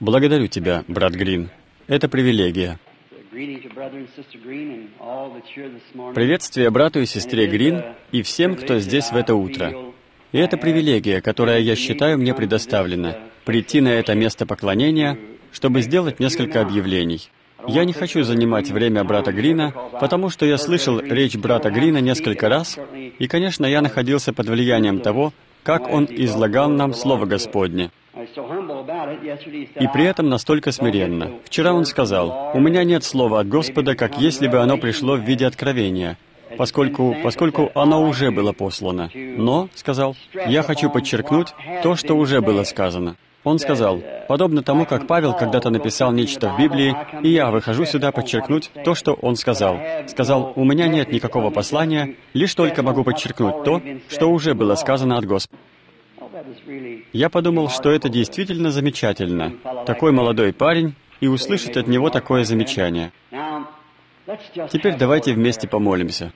Благодарю тебя, брат Грин. Это привилегия. Приветствие брату и сестре Грин и всем, кто здесь в это утро. И это привилегия, которая, я считаю, мне предоставлена, прийти на это место поклонения, чтобы сделать несколько объявлений. Я не хочу занимать время брата Грина, потому что я слышал речь брата Грина несколько раз, и, конечно, я находился под влиянием того, как он излагал нам Слово Господне. И при этом настолько смиренно. Вчера он сказал, «У меня нет слова от Господа, как если бы оно пришло в виде откровения, поскольку оно уже было послано. Но, — сказал, — я хочу подчеркнуть то, что уже было сказано». Он сказал, подобно тому, как Павел когда-то написал нечто в Библии, и я выхожу сюда подчеркнуть то, что он сказал. Сказал, «У меня нет никакого послания, лишь только могу подчеркнуть то, что уже было сказано от Господа». Я подумал, что это действительно замечательно. Такой молодой парень, и услышать от него такое замечание. Теперь давайте вместе помолимся.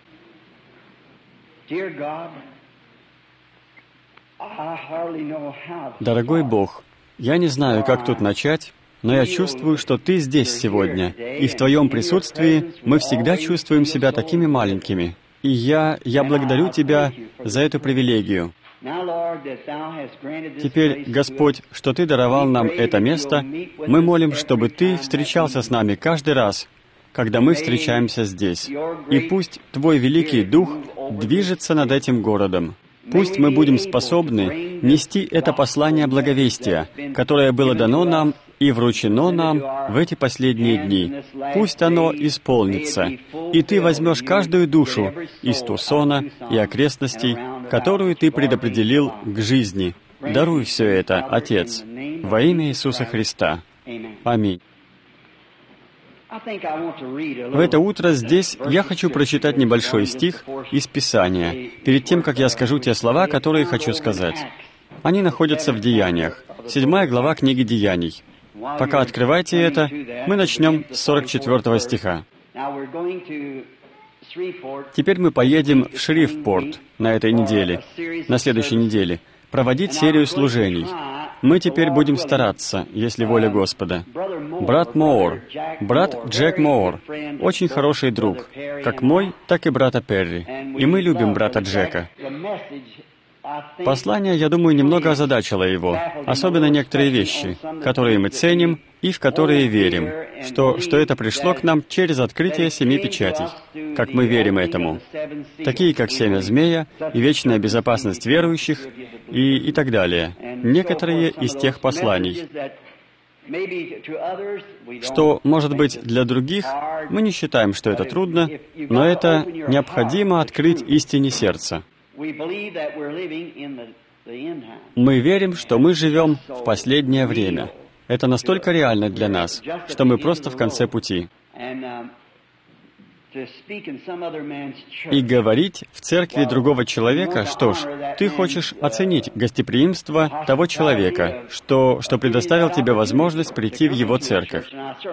Дорогой Бог, я не знаю, как тут начать, но я чувствую, что Ты здесь сегодня, и в Твоем присутствии мы всегда чувствуем себя такими маленькими. И я благодарю Тебя за эту привилегию. Теперь, Господь, что Ты даровал нам это место, мы молим, чтобы Ты встречался с нами каждый раз, когда мы встречаемся здесь. И пусть Твой Великий Дух движется над этим городом. Пусть мы будем способны нести это послание благовестия, которое было дано нам и вручено нам в эти последние дни. Пусть оно исполнится, и Ты возьмешь каждую душу из Тусона и окрестностей, которую Ты предопределил к жизни. Даруй все это, Отец, во имя Иисуса Христа. Аминь. В это утро здесь я хочу прочитать небольшой стих из Писания, перед тем, как я скажу те слова, которые хочу сказать. Они находятся в Деяниях, 7 глава книги Деяний. Пока открывайте это, мы начнем с 44 стиха. Теперь мы поедем в Шрифпорт на этой неделе, на следующей неделе, проводить серию служений. Мы теперь будем стараться, если воля Господа. Брат Моор, брат Джек Моор, очень хороший друг, как мой, так и брата Перри. И мы любим брата Джека. Послание, я думаю, немного озадачило его, особенно некоторые вещи, которые мы ценим и в которые верим, что это пришло к нам через открытие 7 печатей, как мы верим этому, такие как семя змея и вечная безопасность верующих и так далее. Некоторые из тех посланий, что, может быть, для других мы не считаем, что это трудно, но это необходимо открыть истине сердца. Мы верим, что мы живем в последнее время. Это настолько реально для нас, что мы просто в конце пути. И говорить в церкви другого человека, что ж, ты хочешь оценить гостеприимство того человека, что предоставил тебе возможность прийти в его церковь.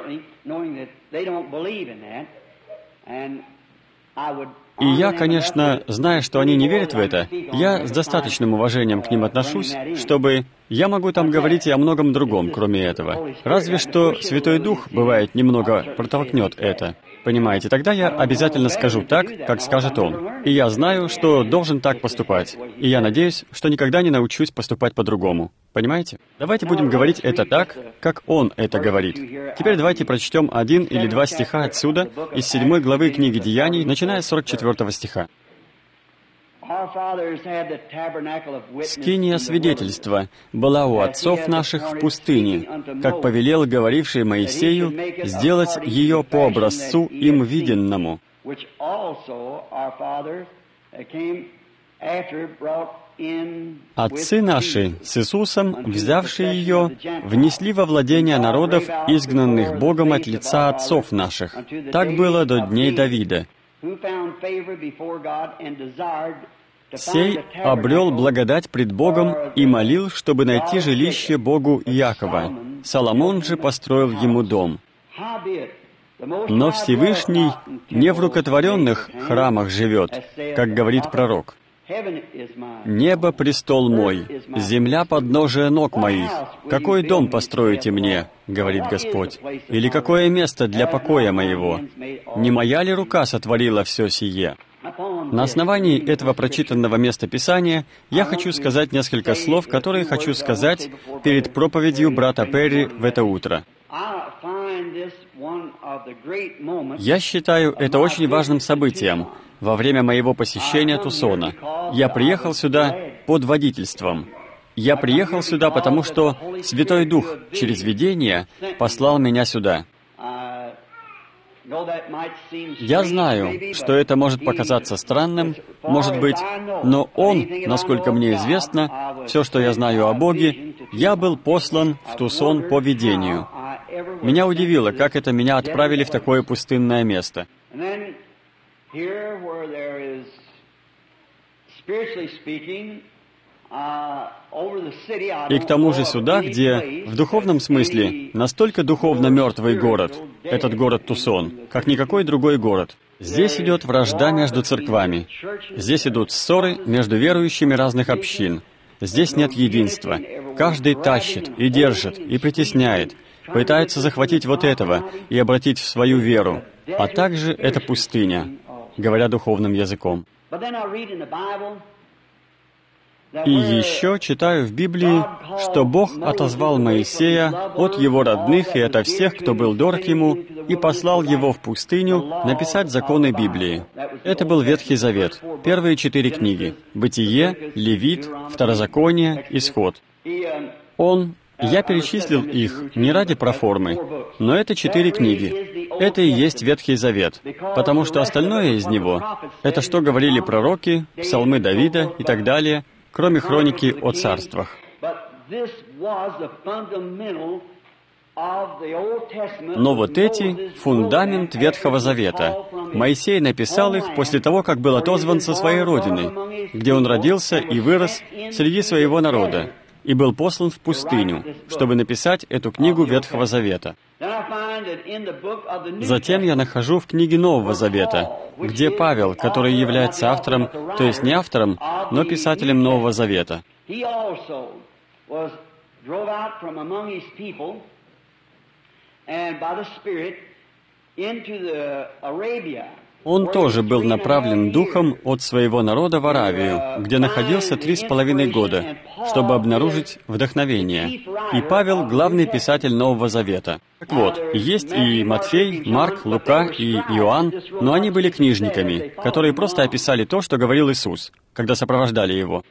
И я, конечно, зная, что они не верят в это, я с достаточным уважением к ним отношусь, чтобы... Я могу там говорить и о многом другом, кроме этого. Разве что Святой Дух, бывает, немного протолкнет это. Понимаете, тогда я обязательно скажу так, как скажет Он. И я знаю, что должен так поступать. И я надеюсь, что никогда не научусь поступать по-другому. Понимаете? Давайте будем говорить это так, как Он это говорит. Теперь давайте прочтем 1 или 2 стиха отсюда, из 7 главы книги Деяний, начиная с 44 стиха. «Скиния свидетельства была у отцов наших в пустыне, как повелел говоривший Моисею сделать ее по образцу им виденному. Отцы наши с Иисусом, взявшие ее, внесли во владение народов, изгнанных Богом от лица отцов наших. Так было до дней Давида. Сей обрел благодать пред Богом и молил, чтобы найти жилище Богу Иакова. Соломон же построил ему дом. Но Всевышний не в рукотворенных храмах живет, как говорит пророк. «Небо — престол мой, земля — подножие ног моих. Какой дом построите мне, — говорит Господь, — или какое место для покоя моего? Не моя ли рука сотворила все сие?» На основании этого прочитанного места Писания я хочу сказать несколько слов, которые хочу сказать перед проповедью брата Перри в это утро. Я считаю это очень важным событием. Во время моего посещения Тусона я приехал сюда под водительством. Я приехал сюда, потому что Святой Дух через видение послал меня сюда. Я знаю, что это может показаться странным, может быть, но Он, насколько мне известно, все, что я знаю о Боге, я был послан в Тусон по видению. Меня удивило, как это меня отправили в такое пустынное место. И к тому же сюда, где, в духовном смысле, настолько духовно мертвый город, этот город Тусон, как никакой другой город. Здесь идет вражда между церквами. Здесь идут ссоры между верующими разных общин. Здесь нет единства. Каждый тащит и держит, и притесняет, пытается захватить вот этого и обратить в свою веру. А также это пустыня, говоря духовным языком. И еще читаю в Библии, что Бог отозвал Моисея от его родных и ото всех, кто был дорог ему, и послал его в пустыню написать законы Библии. Это был Ветхий Завет, первые 4 книги — Бытие, Левит, Второзаконие, Исход. Я перечислил их не ради проформы, но это 4 книги. Это и есть Ветхий Завет, потому что остальное из него — это что говорили пророки, псалмы Давида и так далее, кроме хроники о царствах. Но вот эти — фундамент Ветхого Завета. Моисей написал их после того, как был отозван со своей родины, где он родился и вырос среди своего народа, и был послан в пустыню, чтобы написать эту книгу Ветхого Завета. Затем я нахожу в книге Нового Завета, где Павел, который является автором, то есть не автором, но писателем Нового Завета. Он тоже был направлен Духом от своего народа в Аравию, где находился 3,5 года, чтобы обнаружить вдохновение. И Павел — главный писатель Нового Завета. Так вот, есть и Матфей, Марк, Лука и Иоанн, но они были книжниками, которые просто описали то, что говорил Иисус, когда сопровождали Его.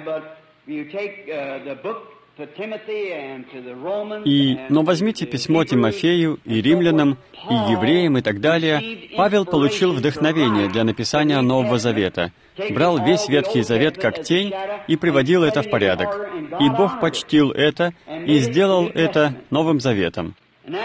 Но возьмите письмо Тимофею и римлянам, и евреям, и так далее. Павел получил вдохновение для написания Нового Завета, брал весь Ветхий Завет как тень и приводил это в порядок. И Бог почтил это и сделал это Новым Заветом.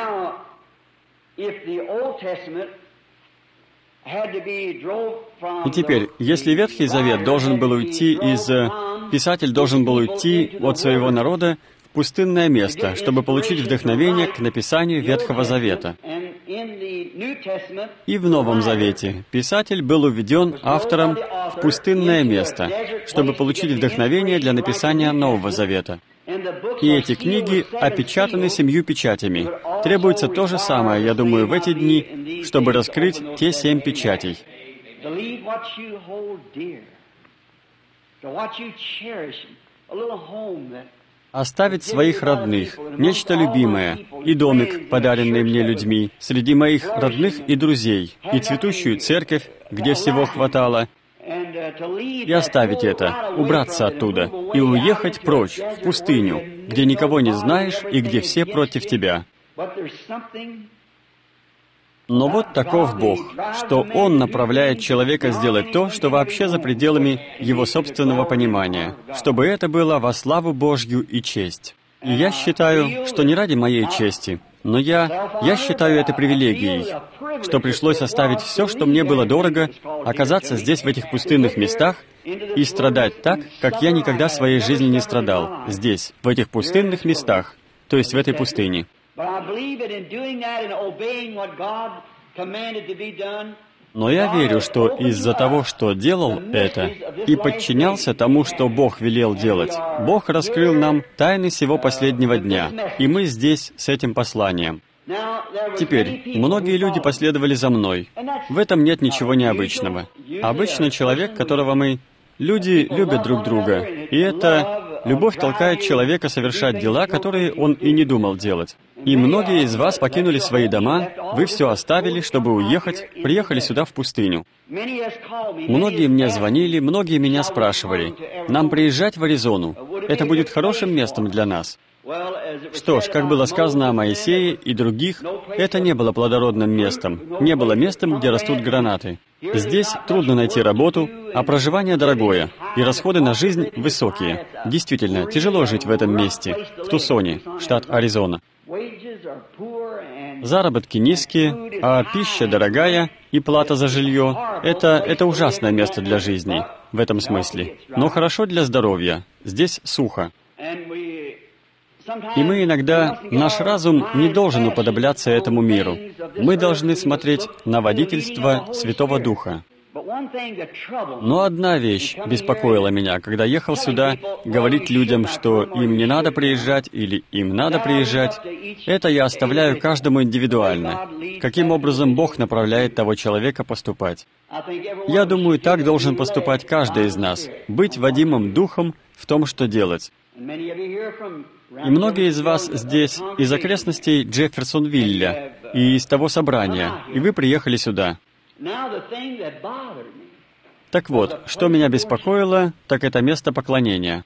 И теперь, если Ветхий Завет должен был уйти Писатель должен был уйти от своего народа в пустынное место, чтобы получить вдохновение к написанию Ветхого Завета. И в Новом Завете писатель был уведен автором в пустынное место, чтобы получить вдохновение для написания Нового Завета. И эти книги опечатаны 7 печатями. Требуется то же самое, я думаю, в эти дни, чтобы раскрыть те 7 печатей. Оставить своих родных, нечто любимое, и домик, подаренный мне людьми, среди моих родных и друзей, и цветущую церковь, где всего хватало, и оставить это, убраться оттуда, и уехать прочь, в пустыню, где никого не знаешь и где все против тебя. Но вот таков Бог, что Он направляет человека сделать то, что вообще за пределами его собственного понимания, чтобы это было во славу Божью и честь. И я считаю, что не ради моей чести, но я считаю это привилегией, что пришлось оставить все, что мне было дорого, оказаться здесь, в этих пустынных местах, и страдать так, как я никогда в своей жизни не страдал, здесь, в этих пустынных местах, то есть в этой Но я верю, что из-за того, что делал это и подчинялся тому, что Бог велел делать, Бог раскрыл нам тайны сего последнего дня, и мы здесь с этим посланием. Теперь, многие люди последовали за мной. В этом нет ничего необычного. Обычно человек, которого мы... Люди любят друг друга, и эта любовь толкает человека совершать дела, которые он и не думал делать. И многие из вас покинули свои дома, вы все оставили, чтобы уехать, приехали сюда в пустыню. Многие мне звонили, многие меня спрашивали, нам приезжать в Аризону, это будет хорошим местом для нас. Что ж, как было сказано о Моисее и других, это не было плодородным местом, не было местом, где растут гранаты. Здесь трудно найти работу, а проживание дорогое, и расходы на жизнь высокие. Действительно, тяжело жить в этом месте, в Тусоне, штат Аризона. Заработки низкие, а пища дорогая и плата за жилье — это ужасное место для жизни, в этом смысле. Но хорошо для здоровья. Здесь сухо. И мы иногда, наш разум не должен уподобляться этому миру. Мы должны смотреть на водительство Святого Духа. Но одна вещь беспокоила меня, когда ехал сюда, говорить людям, что им не надо приезжать или им надо приезжать. Это я оставляю каждому индивидуально. Каким образом Бог направляет того человека поступать? Я думаю, так должен поступать каждый из нас, быть водимым Духом в том, что делать. И многие из вас здесь из окрестностей Джефферсонвилля и из того собрания, и вы приехали сюда. Так вот, что меня беспокоило, так это место поклонения.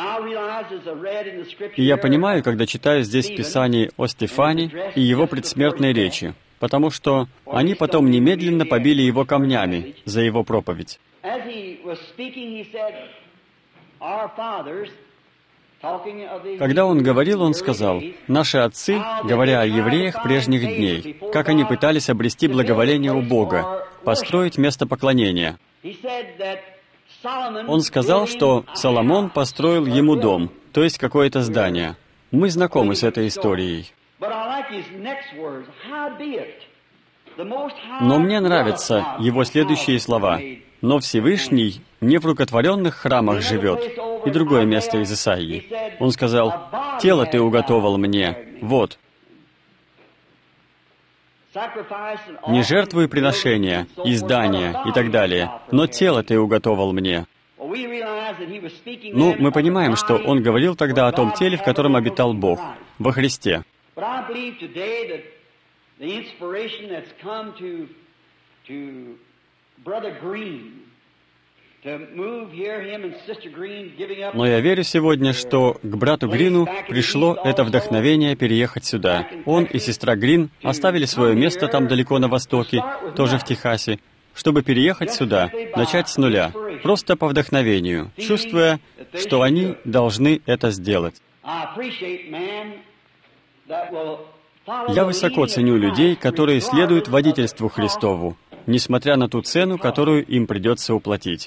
И я понимаю, когда читаю здесь в Писании о Стефане и его предсмертной речи, потому что они потом немедленно побили его камнями за его проповедь. Когда он говорил, он сказал, «Наши отцы, говоря о евреях прежних дней, как они пытались обрести благоволение у Бога, построить место поклонения». Он сказал, что Соломон построил ему дом, то есть какое-то здание. Мы знакомы с этой историей. Но мне нравятся его следующие слова. «Но Всевышний не в рукотворенных храмах живет». И другое место из Исаии. Он сказал, «Тело ты уготовал мне, вот». Не жертвы и приношения, издания и так далее, но тело ты уготовал мне. Ну, мы понимаем, что он говорил тогда о том теле, в котором обитал Бог, во Христе. Но я верю сегодня, что к брату Грину пришло это вдохновение переехать сюда. Он и сестра Грин оставили свое место там далеко на востоке, тоже в Техасе, чтобы переехать сюда, начать с нуля, просто по вдохновению, чувствуя, что они должны это сделать. Я высоко ценю людей, которые следуют водительству Христову, несмотря на ту цену, которую им придется уплатить.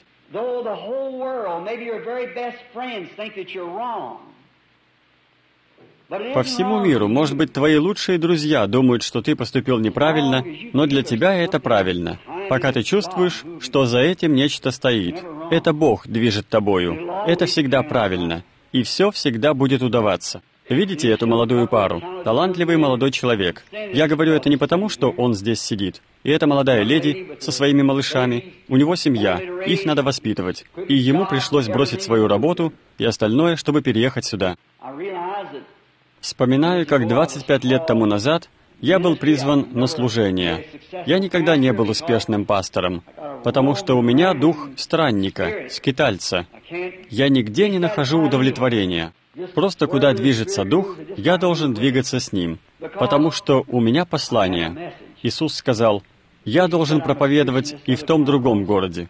По всему миру, может быть, твои лучшие друзья думают, что ты поступил неправильно, но для тебя это правильно, пока ты чувствуешь, что за этим нечто стоит. Это Бог движет тобою. Это всегда правильно. И все всегда будет удаваться. Видите эту молодую пару? Талантливый молодой человек. Я говорю это не потому, что он здесь сидит. И эта молодая леди со своими малышами, у него семья, их надо воспитывать. И ему пришлось бросить свою работу и остальное, чтобы переехать сюда. Вспоминаю, как 25 лет тому назад я был призван на служение. Я никогда не был успешным пастором, потому что у меня дух странника, скитальца. Я нигде не нахожу удовлетворения. Просто куда движется дух, я должен двигаться с ним, потому что у меня послание. Иисус сказал, я должен проповедовать и в том другом городе.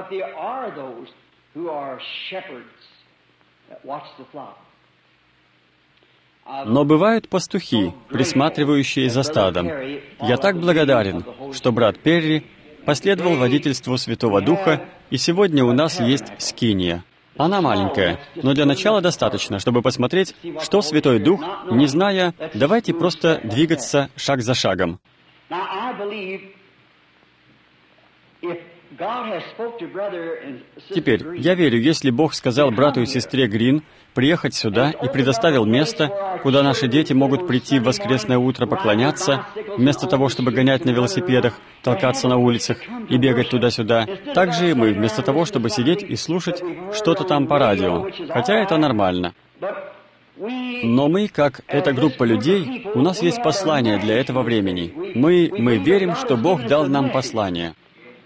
Но бывают пастухи, присматривающие за стадом. Я так благодарен, что брат Перри последовал водительству Святого Духа, и сегодня у нас есть скиния. Она маленькая, но для начала достаточно, чтобы посмотреть, что Святой Дух, не зная, давайте просто двигаться шаг за шагом. Теперь, я верю, если Бог сказал брату и сестре Грин приехать сюда и предоставил место, куда наши дети могут прийти в воскресное утро поклоняться, вместо того, чтобы гонять на велосипедах, толкаться на улицах и бегать туда-сюда, так же и мы, вместо того, чтобы сидеть и слушать что-то там по радио, хотя это нормально. Но мы, как эта группа людей, у нас есть послание для этого времени. Мы верим, что Бог дал нам послание.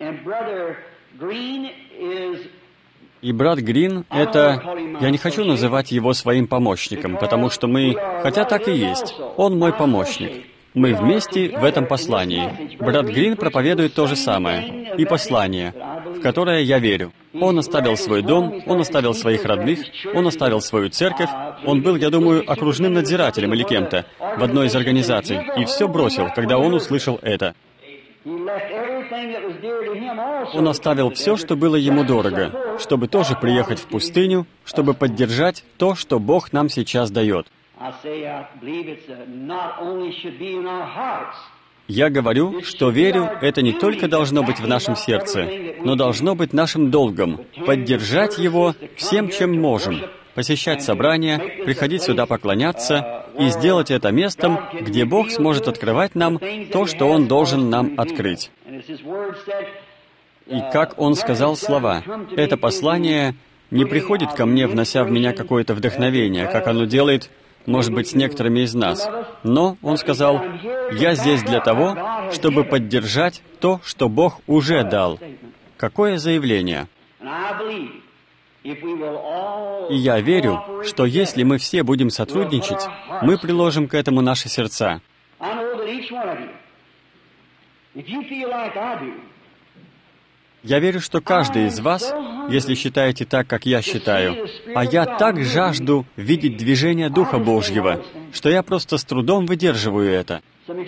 И брат Грин — это... Я не хочу называть его своим помощником, потому что мы... Хотя так и есть. Он мой помощник. Мы вместе в этом послании. Брат Грин проповедует то же самое. И послание, в которое я верю. Он оставил свой дом, он оставил своих родных, он оставил свою церковь. Он был, я думаю, окружным надзирателем или кем-то в одной из организаций. И все бросил, когда он услышал это. Он оставил все, что было ему дорого, чтобы тоже приехать в пустыню, чтобы поддержать то, что Бог нам сейчас дает. Я говорю, что верю, это не только должно быть в нашем сердце, но должно быть нашим долгом, поддержать его всем, чем можем, посещать собрания, приходить сюда поклоняться и сделать это местом, где Бог сможет открывать нам то, что Он должен нам открыть. И как Он сказал слова, это послание не приходит ко мне, внося в меня какое-то вдохновение, как оно делает, может быть, с некоторыми из нас. Но Он сказал, «Я здесь для того, чтобы поддержать то, что Бог уже дал». Какое заявление! И я верю, что если мы все будем сотрудничать, мы приложим к этому наши сердца. Я верю, что каждый из вас, если считаете так, как я считаю, а я так жажду видеть движение Духа Божьего, что я просто с трудом выдерживаю это.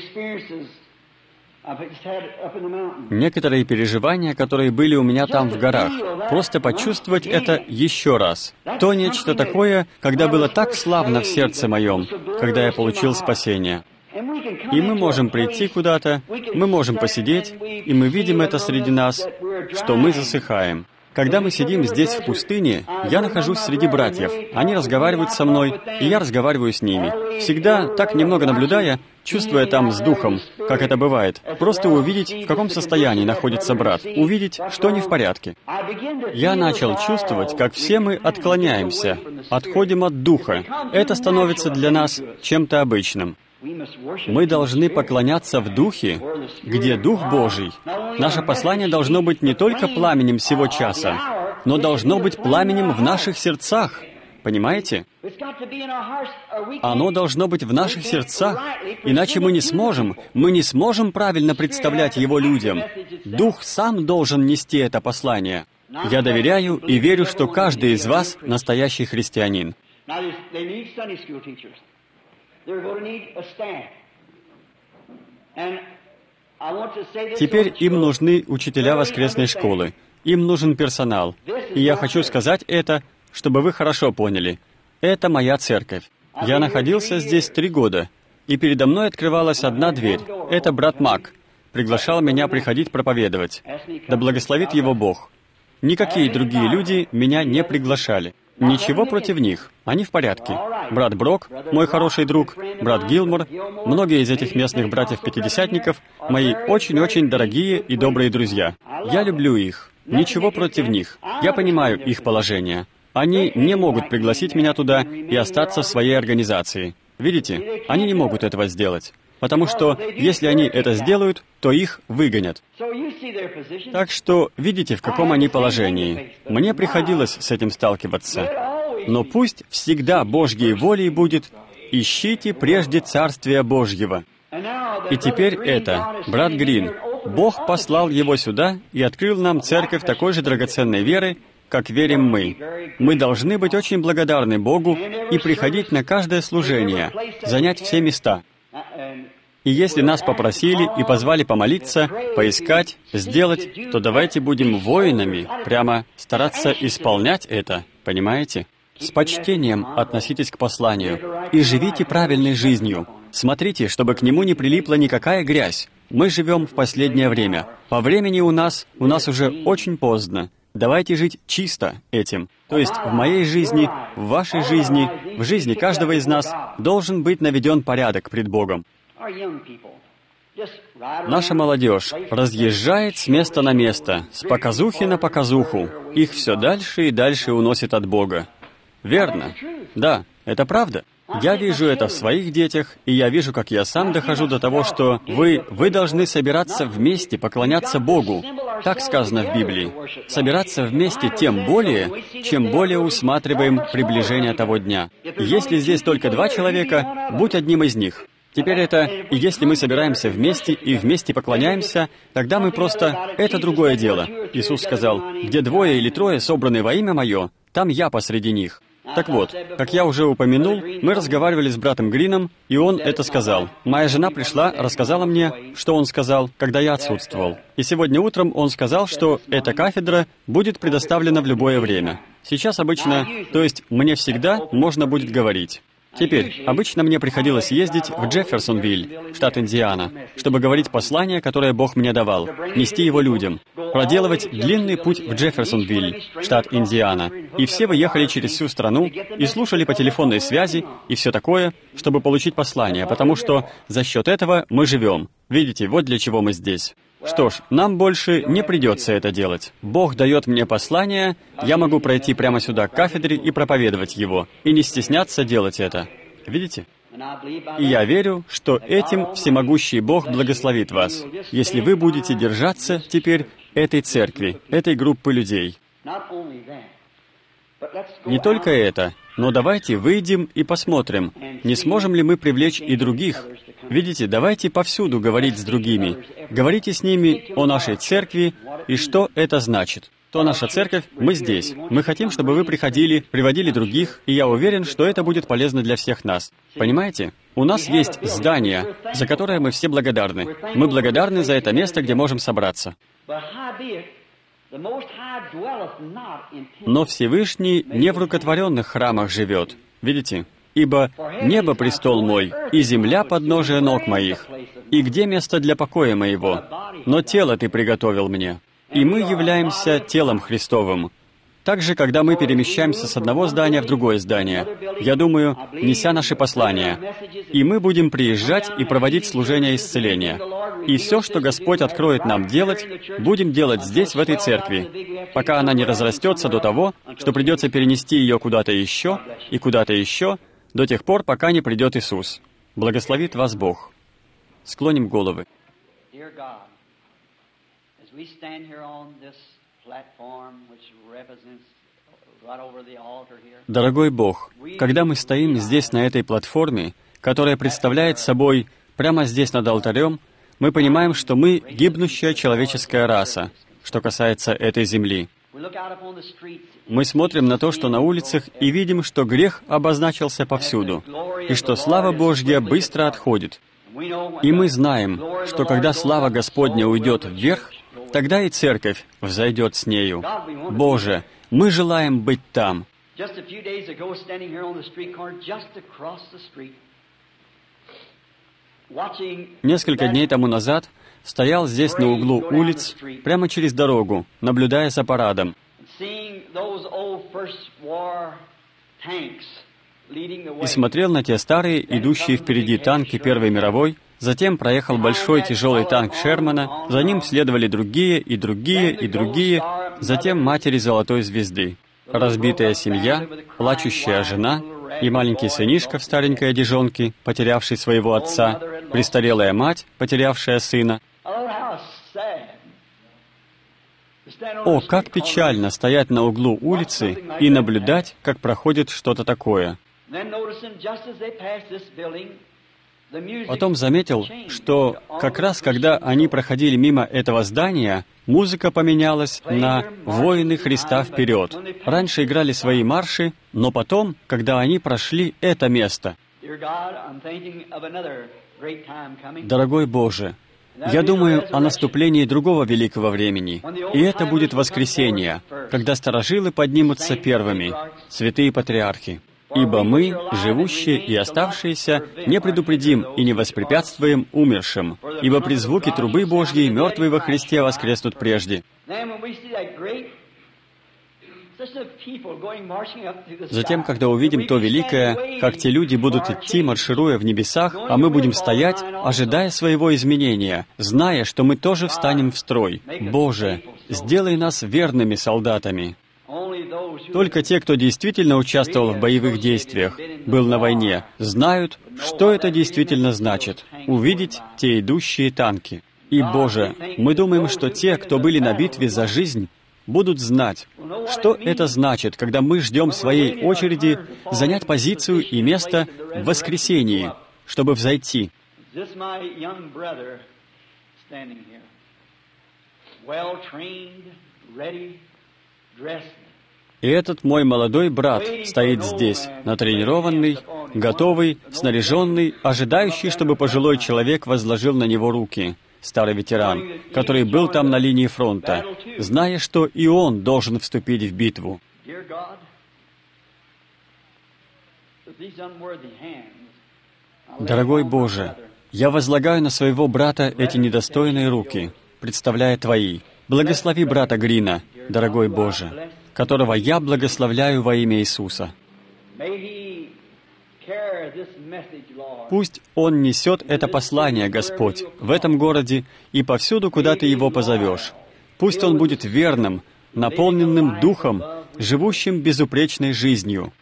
Некоторые переживания, которые были у меня там в горах, просто почувствовать это еще раз. То нечто такое, когда было так славно в сердце моем, когда я получил спасение. И мы можем прийти куда-то, мы можем посидеть, и мы видим это среди нас, что мы засыхаем. Когда мы сидим здесь в пустыне, я нахожусь среди братьев, они разговаривают со мной, и я разговариваю с ними. Всегда, так немного наблюдая, чувствуя там с духом, как это бывает, просто увидеть, в каком состоянии находится брат, увидеть, что не в порядке. Я начал чувствовать, как все мы отклоняемся, отходим от духа. Это становится для нас чем-то обычным. Мы должны поклоняться в Духе, где Дух Божий. Наше послание должно быть не только пламенем сего часа, но должно быть пламенем в наших сердцах. Понимаете? Оно должно быть в наших сердцах, иначе мы не сможем правильно представлять его людям. Дух сам должен нести это послание. Я доверяю и верю, что каждый из вас настоящий христианин. Теперь им нужны учителя воскресной школы, им нужен персонал. И я хочу сказать это, чтобы вы хорошо поняли. Это моя церковь. Я находился здесь 3 года, и передо мной открывалась одна дверь. Это брат Мак. Приглашал меня приходить проповедовать. Да благословит его Бог. Никакие другие люди меня не приглашали. Ничего против них, они в порядке. Брат Брок, мой хороший друг, брат Гилмор, многие из этих местных братьев-пятидесятников, мои очень-очень дорогие и добрые друзья. Я люблю их, ничего против них. Я понимаю их положение. Они не могут пригласить меня туда и остаться в своей организации. Видите, они не могут этого сделать. Потому что, если они это сделают, то их выгонят. Так что, видите, в каком они положении. Мне приходилось с этим сталкиваться. Но пусть всегда Божьей волей будет «Ищите прежде Царствия Божьего». И теперь это, брат Грин, Бог послал его сюда и открыл нам церковь такой же драгоценной веры, как верим мы. Мы должны быть очень благодарны Богу и приходить на каждое служение, занять все места. И если нас попросили и позвали помолиться, поискать, сделать, то давайте будем воинами, прямо стараться исполнять это, понимаете? С почтением относитесь к посланию и живите правильной жизнью. Смотрите, чтобы к нему не прилипла никакая грязь. Мы живем в последнее время. По времени у нас уже очень поздно. Давайте жить чисто этим. То есть в моей жизни, в вашей жизни, в жизни каждого из нас должен быть наведен порядок пред Богом. Наша молодежь разъезжает с места на место, с показухи на показуху. Их все дальше и дальше уносит от Бога. Верно. Да, это правда. Я вижу это в своих детях, и я вижу, как я сам дохожу до того, что вы должны собираться вместе, поклоняться Богу. Так сказано в Библии. Собираться вместе тем более, чем более усматриваем приближение того дня. Если здесь только 2 человека, будь одним из них. Теперь и если мы собираемся вместе и вместе поклоняемся, тогда мы просто... Это другое дело. Иисус сказал, «Где 2 или 3 собраны во имя Мое, там Я посреди них». Так вот, как я уже упомянул, мы разговаривали с братом Грином, и он это сказал. Моя жена пришла, рассказала мне, что он сказал, когда я отсутствовал. И сегодня утром он сказал, что эта кафедра будет предоставлена в любое время. Сейчас обычно, то есть мне всегда можно будет говорить. Теперь, обычно мне приходилось ездить в Джефферсонвиль, штат Индиана, чтобы говорить послание, которое Бог мне давал, нести его людям, проделывать длинный путь в Джефферсонвиль, штат Индиана. И все вы ехали через всю страну и слушали по телефонной связи и все такое, чтобы получить послание, потому что за счет этого мы живем. Видите, вот для чего мы здесь. Что ж, нам больше не придется это делать. Бог дает мне послание, я могу пройти прямо сюда к кафедре и проповедовать его, и не стесняться делать это. Видите? И я верю, что этим всемогущий Бог благословит вас, если вы будете держаться теперь этой церкви, этой группы людей. Не только это, но давайте выйдем и посмотрим, не сможем ли мы привлечь и других. Видите, давайте повсюду говорить с другими. Говорите с ними о нашей церкви и что это значит. То наша церковь, мы здесь. Мы хотим, чтобы вы приходили, приводили других, и я уверен, что это будет полезно для всех нас. Понимаете? У нас есть здание, за которое мы все благодарны. Мы благодарны за это место, где можем собраться. Но Всевышний не в рукотворенных храмах живет. Видите? Ибо небо престол мой, и земля подножие ног моих. И где место для покоя моего? Но тело ты приготовил мне. И мы являемся телом Христовым. Также, когда мы перемещаемся с одного здания в другое здание, я думаю, неся наши послания, и мы будем приезжать и проводить служение исцеления. И все, что Господь откроет нам делать, будем делать здесь, в этой церкви, пока она не разрастется до того, что придется перенести ее куда-то еще и куда-то еще, до тех пор, пока не придет Иисус. Благословит вас Бог. Склоним головы. Дорогой Бог, когда мы стоим здесь, на этой платформе, которая представляет собой прямо здесь над алтарем, мы понимаем, что мы гибнущая человеческая раса, что касается этой земли. Мы смотрим на то, что на улицах, и видим, что грех обозначился повсюду, и что слава Божья быстро отходит. И мы знаем, что когда слава Господня уйдет вверх, тогда и церковь взойдет с нею. Боже, мы желаем быть там. Несколько дней тому назад стоял здесь на углу улиц, прямо через дорогу, наблюдая за парадом. И смотрел на те старые, идущие впереди танки Первой мировой, затем проехал большой тяжелый танк Шермана, за ним следовали другие, и другие, и другие, затем матери Золотой Звезды. Разбитая семья, плачущая жена и маленький сынишка в старенькой одежонке, потерявший своего отца, престарелая мать, потерявшая сына. О, как печально стоять на углу улицы и наблюдать, как проходит что-то такое. Потом заметил, что как раз когда они проходили мимо этого здания, музыка поменялась на «Воины Христа вперед». Раньше играли свои марши, но потом, когда они прошли это место. Дорогой Боже, я думаю о наступлении другого великого времени, и это будет воскресенье, когда старожилы поднимутся первыми, святые патриархи. Ибо мы, живущие и оставшиеся, не предупредим и не воспрепятствуем умершим, ибо при звуке трубы Божьей мертвые во Христе воскреснут прежде». Затем, когда увидим то великое, как те люди будут идти, маршируя в небесах, а мы будем стоять, ожидая своего изменения, зная, что мы тоже встанем в строй. Боже, сделай нас верными солдатами. Только те, кто действительно участвовал в боевых действиях, был на войне, знают, что это действительно значит — увидеть те идущие танки. И, Боже, мы думаем, что те, кто были на битве за жизнь, будут знать, что это значит, когда мы ждем своей очереди занять позицию и место в воскресении, чтобы взойти. И этот мой молодой брат стоит здесь, натренированный, готовый, снаряженный, ожидающий, чтобы пожилой человек возложил на него руки. Старый ветеран, который был там на линии фронта, зная, что и он должен вступить в битву. Дорогой Боже, я возлагаю на своего брата эти недостойные руки, представляя Твои. Благослови брата Грина, дорогой Боже, которого я благословляю во имя Иисуса. Пусть он несет это послание, Господь, в этом городе и повсюду, куда Ты его позовешь. Пусть он будет верным, наполненным Духом, живущим безупречной жизнью.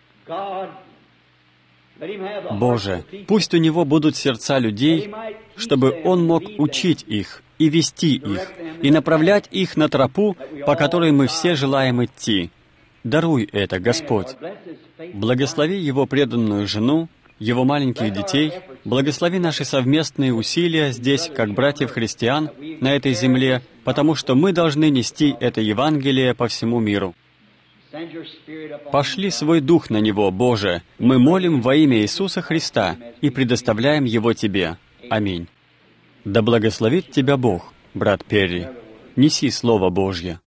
Боже, пусть у него будут сердца людей, чтобы он мог учить их и вести их, и направлять их на тропу, по которой мы все желаем идти. Даруй это, Господь. Благослови его преданную жену, его маленьких детей, благослови наши совместные усилия здесь, как братьев-христиан, на этой земле, потому что мы должны нести это Евангелие по всему миру. Пошли свой Дух на него, Боже. Мы молим во имя Иисуса Христа и предоставляем его Тебе. Аминь. Да благословит тебя Бог, брат Перри. Неси Слово Божье.